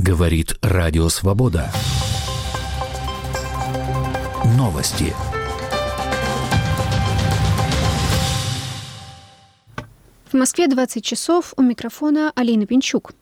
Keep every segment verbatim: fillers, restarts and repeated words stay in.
Говорит Радио Свобода. Новости. В Москве двадцать часов, у микрофона Алина Пинчук.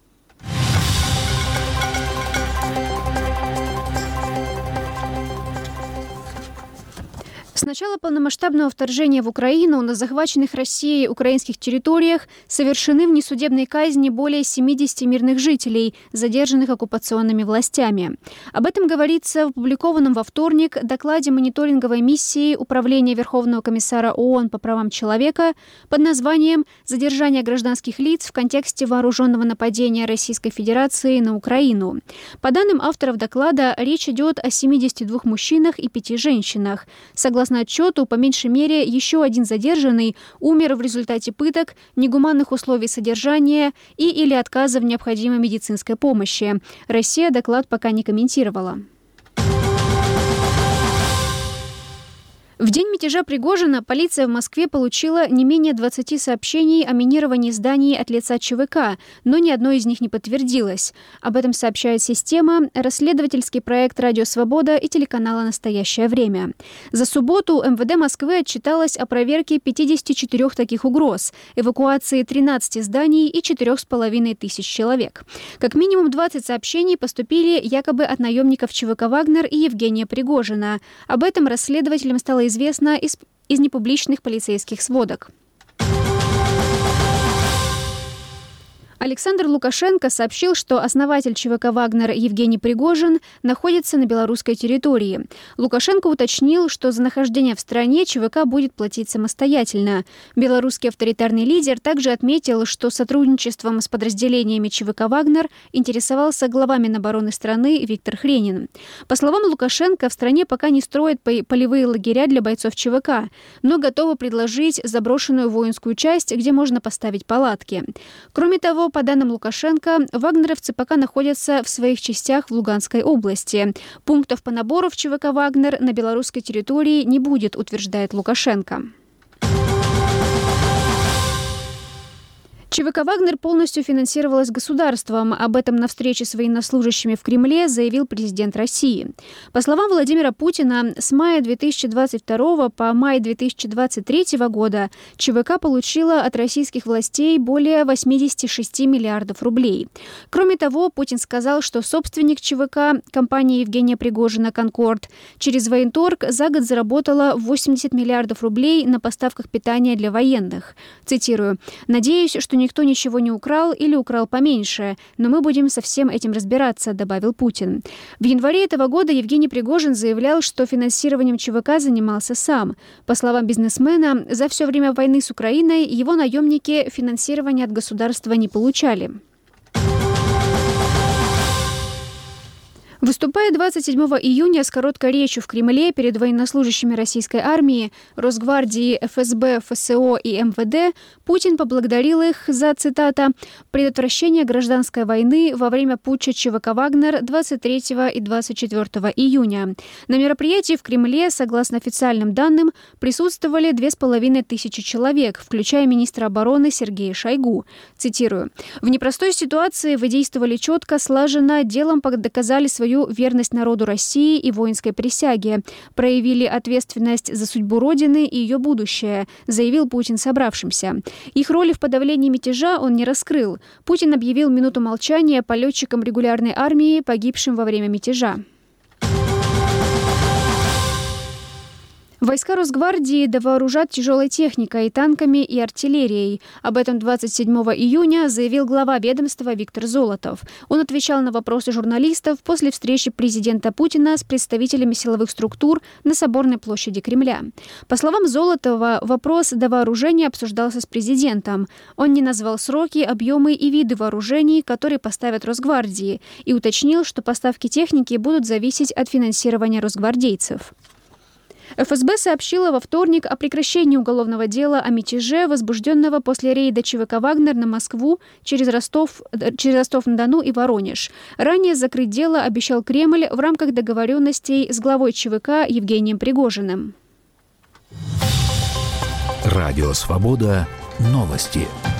С начала полномасштабного вторжения в Украину на захваченных Россией украинских территориях совершены внесудебные казни более семидесяти мирных жителей, задержанных оккупационными властями. Об этом говорится в опубликованном во вторник докладе мониторинговой миссии Управления Верховного комиссара ООН по правам человека под названием «Задержание гражданских лиц в контексте вооруженного нападения Российской Федерации на Украину». По данным авторов доклада, речь идет о семидесяти двух мужчинах и пяти женщинах. Согласно отчету, по меньшей мере, еще один задержанный умер в результате пыток, негуманных условий содержания и или отказа в необходимой медицинской помощи. Россия доклад пока не комментировала. В день мятежа Пригожина полиция в Москве получила не менее двадцати сообщений о минировании зданий от лица ЧВК, но ни одно из них не подтвердилось. Об этом сообщает система, расследовательский проект «Радио Свобода» и телеканала «Настоящее время». За субботу эм вэ дэ Москвы отчиталось о проверке пятидесяти четырёх таких угроз, эвакуации тринадцати зданий и четырёх с половиной тысяч человек. Как минимум двадцать сообщений поступили якобы от наемников ЧВК «Вагнер» и Евгения Пригожина. Об этом расследователям стало известно из, из непубличных полицейских сводок. Александр Лукашенко сообщил, что основатель ЧВК «Вагнер» Евгений Пригожин находится на белорусской территории. Лукашенко уточнил, что за нахождение в стране ЧВК будет платить самостоятельно. Белорусский авторитарный лидер также отметил, что сотрудничеством с подразделениями ЧВК «Вагнер» интересовался глава Минобороны страны Виктор Хренин. По словам Лукашенко, в стране пока не строят полевые лагеря для бойцов ЧВК, но готовы предложить заброшенную воинскую часть, где можно поставить палатки. Кроме того, по данным Лукашенко, вагнеровцы пока находятся в своих частях в Луганской области. Пунктов по набору в ЧВК «Вагнер» на белорусской территории не будет, утверждает Лукашенко. ЧВК «Вагнер» полностью финансировалась государством. Об этом на встрече с военнослужащими в Кремле заявил президент России. По словам Владимира Путина, с мая две тысячи двадцать второго по май две тысячи двадцать третьего года ЧВК получила от российских властей более восьмидесяти шести миллиардов рублей. Кроме того, Путин сказал, что собственник ЧВК, компания Евгения Пригожина «Конкорд», через военторг за год заработала восемьдесят миллиардов рублей на поставках питания для военных. Цитирую: «Надеюсь, что никто ничего не украл или украл поменьше, но мы будем со всем этим разбираться», — добавил Путин. В январе этого года Евгений Пригожин заявлял, что финансированием ЧВК занимался сам. По словам бизнесмена, за все время войны с Украиной его наемники финансирования от государства не получали. Выступая двадцать седьмого июня с короткой речью в Кремле перед военнослужащими российской армии, Росгвардии, эф эс бэ, эф эс о и эм вэ дэ, Путин поблагодарил их за, цитата, «предотвращение гражданской войны во время путча ЧВК «Вагнер» двадцать третьего и двадцать четвёртого июня». На мероприятии в Кремле, согласно официальным данным, присутствовали две с половиной тысячи человек, включая министра обороны Сергея Шойгу. Цитирую: «В непростой ситуации вы действовали четко, слаженно, делом доказали свою верность народу России и воинской присяге, проявили ответственность за судьбу Родины и ее будущее», заявил Путин собравшимся. Их роли в подавлении мятежа он не раскрыл. Путин объявил минуту молчания по летчикам регулярной армии, погибшим во время мятежа. Войска Росгвардии довооружат тяжелой техникой, танками и артиллерией. Об этом двадцать седьмого июня заявил глава ведомства Виктор Золотов. Он отвечал на вопросы журналистов после встречи президента Путина с представителями силовых структур на Соборной площади Кремля. По словам Золотова, вопрос довооружения обсуждался с президентом. Он не назвал сроки, объемы и виды вооружений, которые поставят Росгвардии, и уточнил, что поставки техники будут зависеть от финансирования росгвардейцев. эф эс бэ сообщила во вторник о прекращении уголовного дела о мятеже, возбужденного после рейда ЧВК «Вагнер» на Москву через Ростов, через Ростов-на-Дону и Воронеж. Ранее закрыть дело обещал Кремль в рамках договоренностей с главой ЧВК Евгением Пригожиным. Радио «Свобода». Новости.